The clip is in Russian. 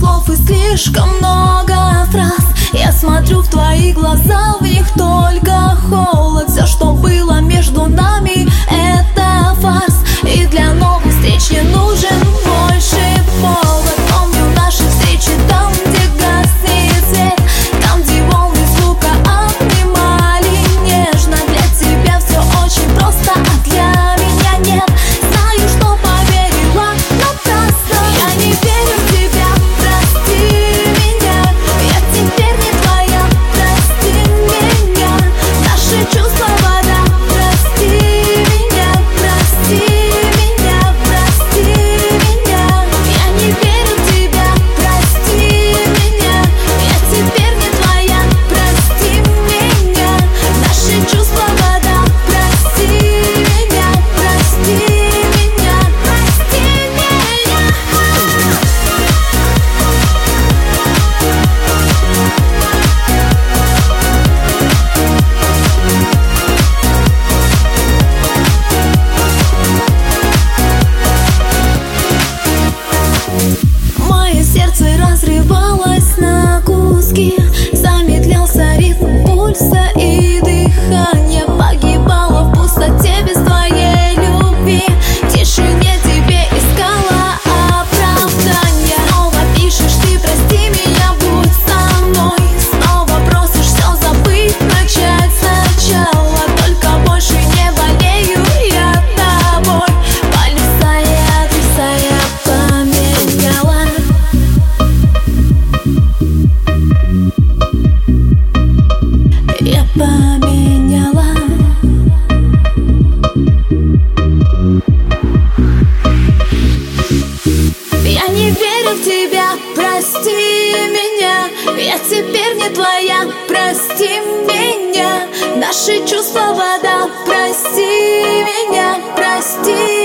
слов и слишком много фраз. Я смотрю в твои глаза, в них только холод. Все, что было между нами, это фарс. И для новых встреч не нужен больше повод. Помню наши встречи там, где гаснет свет, там, где волны звука обнимали нежно. Для тебя все очень просто, а для меня нет. Знаю, что поверила напрасно. Я не верю в тебя, прости меня. Я теперь не твоя, прости меня. Наши чувства вода, прости меня, прости меня, прости меня. Я не верю в тебя, прости меня. Я теперь не твоя, прости меня. Наши чувства вода, прости меня, прости меня, прости меня. Мое сердце разрывалось на куски, замедлялся ритм пульса и дыхание. Погибало в пустоте без твоей любви. В тишине тебе искала оправдания. Снова пишешь ты: прости меня, будь со мной. Снова просишь все забыть, начать сначала. Только больше не болею я тобой. Полюса и адреса я поменяла. Я поменяла. Я не верю в тебя, прости меня. Я теперь не твоя, прости меня. Наши чувства вода, прости меня, прости